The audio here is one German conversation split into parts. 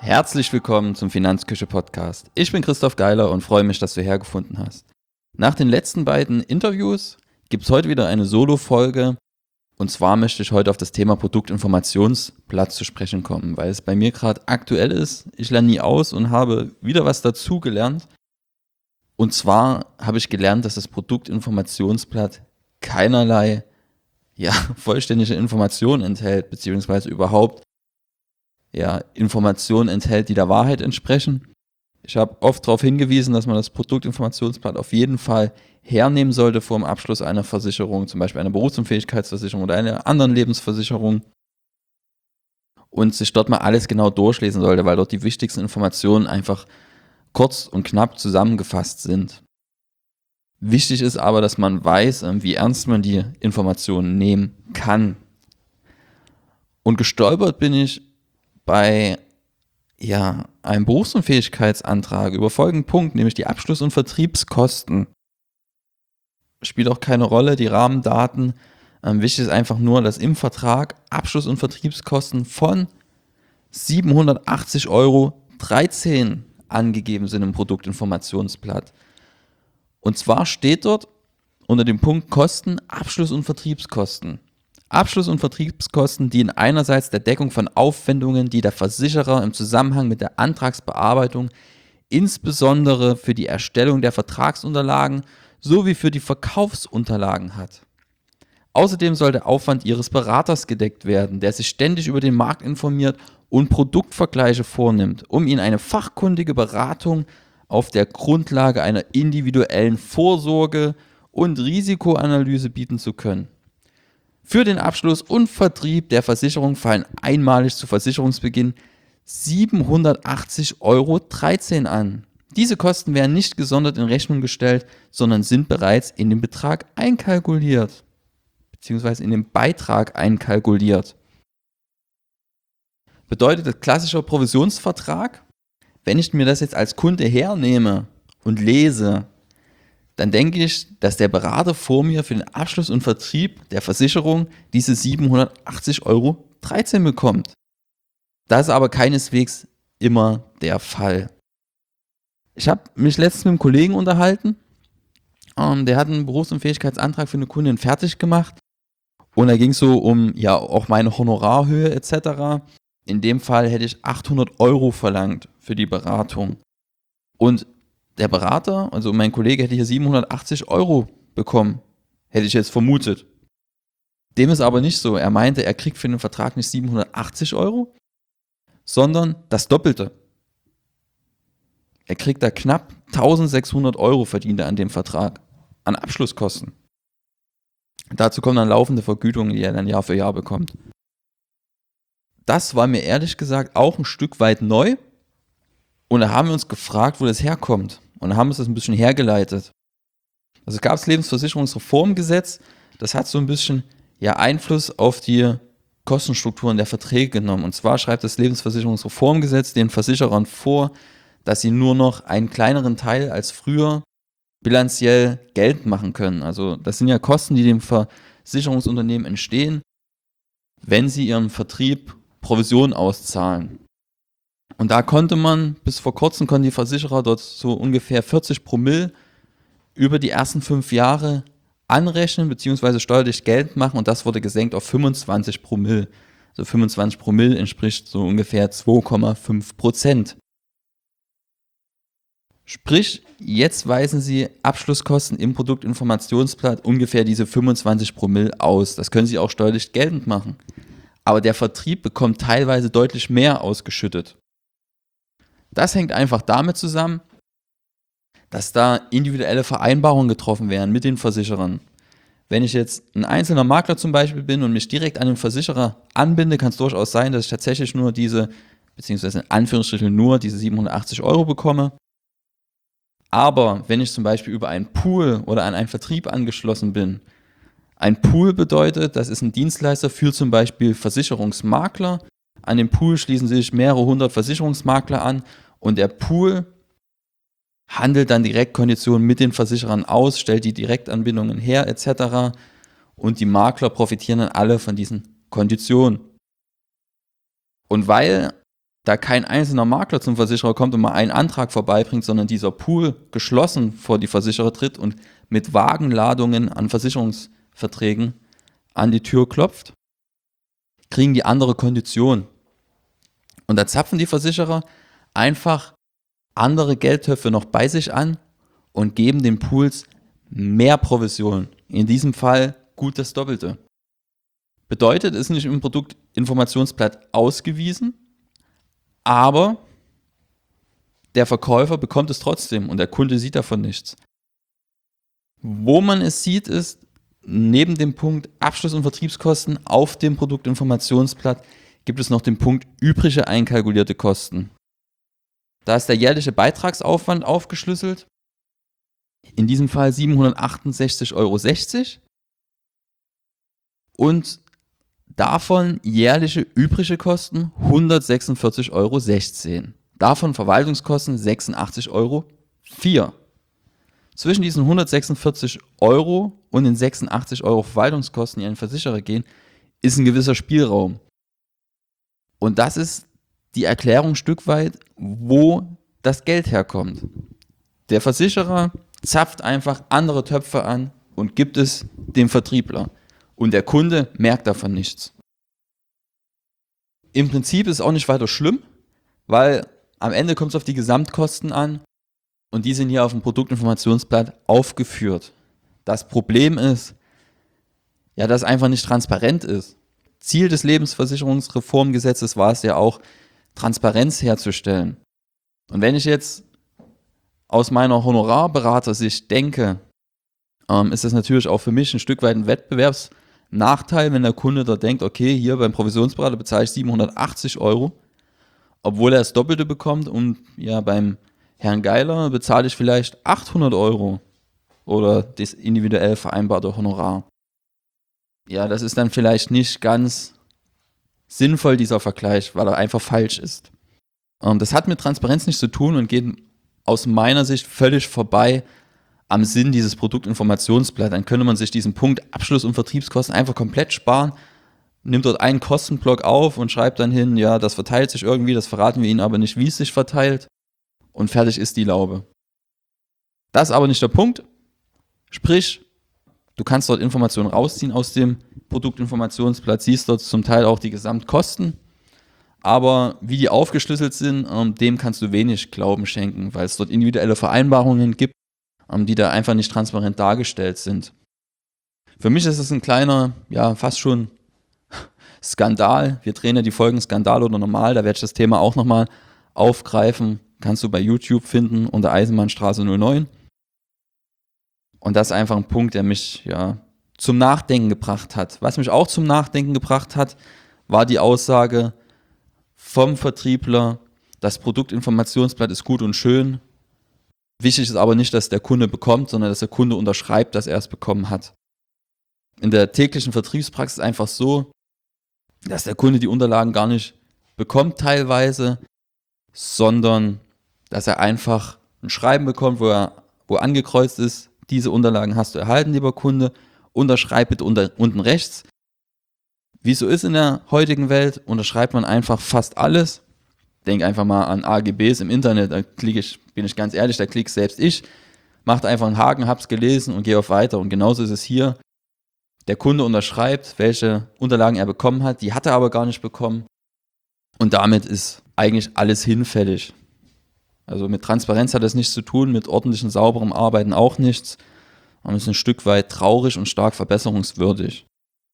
Herzlich willkommen zum Finanzküche-Podcast. Ich bin Christoph Geiler und freue mich, dass du hergefunden hast. Nach den letzten beiden Interviews gibt es heute wieder eine Solo-Folge. Und zwar möchte ich heute auf das Thema Produktinformationsblatt zu sprechen kommen, weil es bei mir gerade aktuell ist. Ich lerne nie aus und habe wieder was dazu gelernt. Und zwar habe ich gelernt, dass das Produktinformationsblatt keinerlei vollständige Informationen enthält, beziehungsweise überhaupt Informationen enthält, die der Wahrheit entsprechen. Ich habe oft darauf hingewiesen, dass man das Produktinformationsblatt auf jeden Fall hernehmen sollte vor dem Abschluss einer Versicherung, zum Beispiel einer Berufsunfähigkeitsversicherung oder einer anderen Lebensversicherung, und sich dort mal alles genau durchlesen sollte, weil dort die wichtigsten Informationen einfach kurz und knapp zusammengefasst sind. Wichtig ist aber, dass man weiß, wie ernst man die Informationen nehmen kann. Und gestolpert bin ich bei einem Berufsunfähigkeitsantrag über folgenden Punkt, nämlich die Abschluss- und Vertriebskosten. Spielt auch keine Rolle, die Rahmendaten. Wichtig ist einfach nur, dass im Vertrag Abschluss- und Vertriebskosten von 780,13 Euro angegeben sind im Produktinformationsblatt. Und zwar steht dort unter dem Punkt Kosten Abschluss- und Vertriebskosten. Abschluss- und Vertriebskosten dienen einerseits der Deckung von Aufwendungen, die der Versicherer im Zusammenhang mit der Antragsbearbeitung, insbesondere für die Erstellung der Vertragsunterlagen sowie für die Verkaufsunterlagen hat. Außerdem soll der Aufwand Ihres Beraters gedeckt werden, der sich ständig über den Markt informiert und Produktvergleiche vornimmt, um Ihnen eine fachkundige Beratung auf der Grundlage einer individuellen Vorsorge und Risikoanalyse bieten zu können. Für den Abschluss und Vertrieb der Versicherung fallen einmalig zu Versicherungsbeginn 780,13 Euro an. Diese Kosten werden nicht gesondert in Rechnung gestellt, sondern sind bereits in den Betrag einkalkuliert, beziehungsweise in den Beitrag einkalkuliert. Bedeutet das klassischer Provisionsvertrag? Wenn ich mir das jetzt als Kunde hernehme und lese, dann denke ich, dass der Berater vor mir für den Abschluss und Vertrieb der Versicherung diese 780,13 Euro bekommt. Das ist aber keineswegs immer der Fall. Ich habe mich letztens mit einem Kollegen unterhalten, der hat einen Berufsunfähigkeitsantrag für eine Kundin fertig gemacht und da ging es so um auch meine Honorarhöhe etc. In dem Fall hätte ich 800 Euro verlangt für die Beratung. Und der Berater, also mein Kollege, hätte hier 780 Euro bekommen, hätte ich jetzt vermutet. Dem ist aber nicht so. Er meinte, er kriegt für den Vertrag nicht 780 Euro, sondern das Doppelte. Er kriegt da knapp 1600 Euro verdient er an dem Vertrag, an Abschlusskosten. Dazu kommen dann laufende Vergütungen, die er dann Jahr für Jahr bekommt. Das war mir ehrlich gesagt auch ein Stück weit neu. Und da haben wir uns gefragt, wo das herkommt. Und da haben wir uns das ein bisschen hergeleitet. Also es gab das Lebensversicherungsreformgesetz, das hat so ein bisschen Einfluss auf die Kostenstrukturen der Verträge genommen. Und zwar schreibt das Lebensversicherungsreformgesetz den Versicherern vor, dass sie nur noch einen kleineren Teil als früher bilanziell Geld machen können. Also das sind ja Kosten, die dem Versicherungsunternehmen entstehen, wenn sie ihrem Vertrieb Provision auszahlen. Und da bis vor kurzem konnten die Versicherer dort so ungefähr 40 Promille über die ersten 5 Jahre anrechnen bzw. steuerlich Geld machen, und das wurde gesenkt auf 25 Promille. Also 25 Promille entspricht so ungefähr 2,5%. Sprich, jetzt weisen Sie Abschlusskosten im Produktinformationsblatt ungefähr diese 25 Promille aus. Das können Sie auch steuerlich geltend machen. Aber der Vertrieb bekommt teilweise deutlich mehr ausgeschüttet. Das hängt einfach damit zusammen, dass da individuelle Vereinbarungen getroffen werden mit den Versicherern. Wenn ich jetzt ein einzelner Makler zum Beispiel bin und mich direkt an den Versicherer anbinde, kann es durchaus sein, dass ich tatsächlich nur beziehungsweise in Anführungsstrichen nur diese 780 Euro bekomme. Aber wenn ich zum Beispiel über einen Pool oder an einen Vertrieb angeschlossen bin, ein Pool bedeutet, das ist ein Dienstleister für zum Beispiel Versicherungsmakler. An dem Pool schließen sich mehrere hundert Versicherungsmakler an und der Pool handelt dann direkt Konditionen mit den Versicherern aus, stellt die Direktanbindungen her etc. Und die Makler profitieren dann alle von diesen Konditionen. Und weil da kein einzelner Makler zum Versicherer kommt und mal einen Antrag vorbeibringt, sondern dieser Pool geschlossen vor die Versicherer tritt und mit Wagenladungen an Versicherungsverträgen an die Tür klopft, kriegen die andere Kondition. Und da zapfen die Versicherer einfach andere Geldtöpfe noch bei sich an und geben den Pools mehr Provision. In diesem Fall gut das Doppelte. Bedeutet, ist nicht im Produktinformationsblatt ausgewiesen, aber der Verkäufer bekommt es trotzdem und der Kunde sieht davon nichts. Wo man es sieht, ist neben dem Punkt Abschluss- und Vertriebskosten auf dem Produktinformationsblatt gibt es noch den Punkt übrige einkalkulierte Kosten. Da ist der jährliche Beitragsaufwand aufgeschlüsselt. In diesem Fall 768,60 € und davon jährliche übrige Kosten 146,16 €. Davon Verwaltungskosten 86,04 €. Zwischen diesen 146 € und den 86 € Verwaltungskosten, die an den Versicherer gehen, ist ein gewisser Spielraum. Und das ist die Erklärung ein Stück weit, wo das Geld herkommt. Der Versicherer zapft einfach andere Töpfe an und gibt es dem Vertriebler. Und der Kunde merkt davon nichts. Im Prinzip ist es auch nicht weiter schlimm, weil am Ende kommt es auf die Gesamtkosten an und die sind hier auf dem Produktinformationsblatt aufgeführt. Das Problem ist, ja, dass es einfach nicht transparent ist. Ziel des Lebensversicherungsreformgesetzes war es ja auch, Transparenz herzustellen. Und wenn ich jetzt aus meiner Honorarberatersicht denke, ist das natürlich auch für mich ein Stück weit ein Wettbewerbsnachteil, wenn der Kunde da denkt, okay, hier beim Provisionsberater bezahle ich 780 €, obwohl er das Doppelte bekommt und ja, beim Herrn Geiler bezahle ich vielleicht 800 € oder das individuell vereinbarte Honorar. Ja, das ist dann vielleicht nicht ganz sinnvoll, dieser Vergleich, weil er einfach falsch ist. Das hat mit Transparenz nichts zu tun und geht aus meiner Sicht völlig vorbei am Sinn dieses Produktinformationsblatt. Dann könnte man sich diesen Punkt Abschluss- und Vertriebskosten einfach komplett sparen, nimmt dort einen Kostenblock auf und schreibt dann hin, ja, das verteilt sich irgendwie, das verraten wir Ihnen aber nicht, wie es sich verteilt und fertig ist die Laube. Das ist aber nicht der Punkt. Sprich, du kannst dort Informationen rausziehen aus dem Produktinformationsblatt, siehst dort zum Teil auch die Gesamtkosten, aber wie die aufgeschlüsselt sind, dem kannst du wenig Glauben schenken, weil es dort individuelle Vereinbarungen gibt, die da einfach nicht transparent dargestellt sind. Für mich ist es ein kleiner, ja, fast schon Skandal. Wir drehen ja die Folgen Skandal oder Normal, da werde ich das Thema auch nochmal aufgreifen. Kannst du bei YouTube finden unter Eisenbahnstraße 09. Und das ist einfach ein Punkt, der mich ja zum Nachdenken gebracht hat. Was mich auch zum Nachdenken gebracht hat, war die Aussage vom Vertriebler, das Produktinformationsblatt ist gut und schön. Wichtig ist aber nicht, dass der Kunde bekommt, sondern dass der Kunde unterschreibt, dass er es bekommen hat. In der täglichen Vertriebspraxis ist es einfach so, dass der Kunde die Unterlagen gar nicht bekommt teilweise, sondern dass er einfach ein Schreiben bekommt, wo angekreuzt ist, diese Unterlagen hast du erhalten, lieber Kunde, unterschreib bitte unten rechts. Wie es so ist in der heutigen Welt, unterschreibt man einfach fast alles. Denk einfach mal an AGBs im Internet, da bin ich ganz ehrlich, da klicke selbst ich, macht einfach einen Haken, hab's gelesen und gehe auf weiter. Und genauso ist es hier. Der Kunde unterschreibt, welche Unterlagen er bekommen hat, die hat er aber gar nicht bekommen. Und damit ist eigentlich alles hinfällig. Also mit Transparenz hat das nichts zu tun, mit ordentlichem, sauberem Arbeiten auch nichts. Und ist ein Stück weit traurig und stark verbesserungswürdig.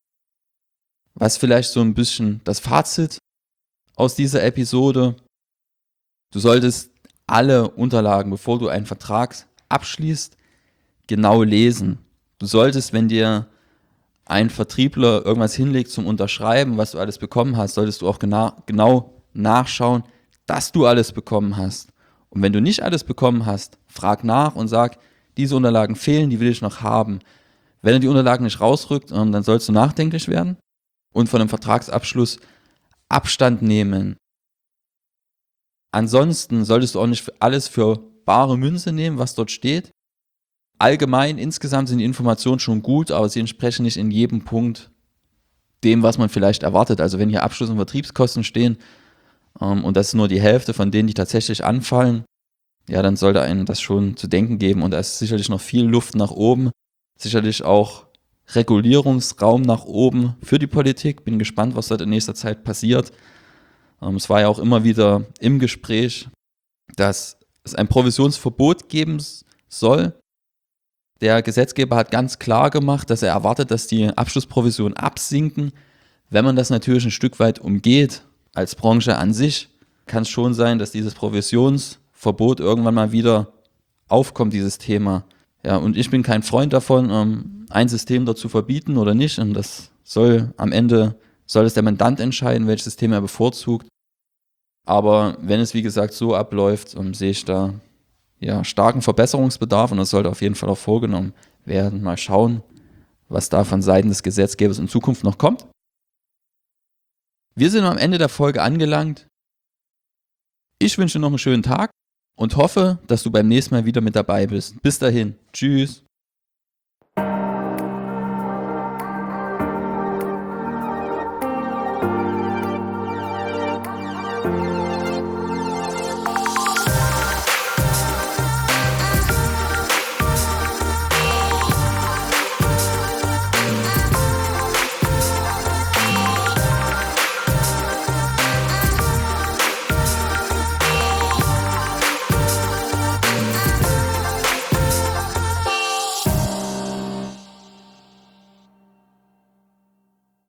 Was vielleicht so ein bisschen das Fazit aus dieser Episode: Du solltest alle Unterlagen, bevor du einen Vertrag abschließt, genau lesen. Du solltest, wenn dir ein Vertriebler irgendwas hinlegt zum Unterschreiben, was du alles bekommen hast, solltest du auch genau nachschauen, dass du alles bekommen hast. Und wenn du nicht alles bekommen hast, frag nach und sag, diese Unterlagen fehlen, die will ich noch haben. Wenn er die Unterlagen nicht rausrückt, dann sollst du nachdenklich werden und von einem Vertragsabschluss Abstand nehmen. Ansonsten solltest du auch nicht alles für bare Münze nehmen, was dort steht. Allgemein, insgesamt sind die Informationen schon gut, aber sie entsprechen nicht in jedem Punkt dem, was man vielleicht erwartet. Also wenn hier Abschluss- und Vertriebskosten stehen, und das ist nur die Hälfte von denen, die tatsächlich anfallen, ja, dann sollte einem das schon zu denken geben. Und da ist sicherlich noch viel Luft nach oben, sicherlich auch Regulierungsraum nach oben für die Politik. Bin gespannt, was dort in nächster Zeit passiert. Es war ja auch immer wieder im Gespräch, dass es ein Provisionsverbot geben soll. Der Gesetzgeber hat ganz klar gemacht, dass er erwartet, dass die Abschlussprovisionen absinken. Wenn man das natürlich ein Stück weit umgeht, als Branche an sich, kann es schon sein, dass dieses Provisionsverbot irgendwann mal wieder aufkommt, dieses Thema. Ja, und ich bin kein Freund davon, ein System dort zu verbieten oder nicht. Und das soll es der Mandant entscheiden, welches System er bevorzugt. Aber wenn es, wie gesagt, so abläuft, sehe ich da ja starken Verbesserungsbedarf und das sollte auf jeden Fall auch vorgenommen werden. Mal schauen, was da von Seiten des Gesetzgebers in Zukunft noch kommt. Wir sind am Ende der Folge angelangt. Ich wünsche dir noch einen schönen Tag und hoffe, dass du beim nächsten Mal wieder mit dabei bist. Bis dahin. Tschüss.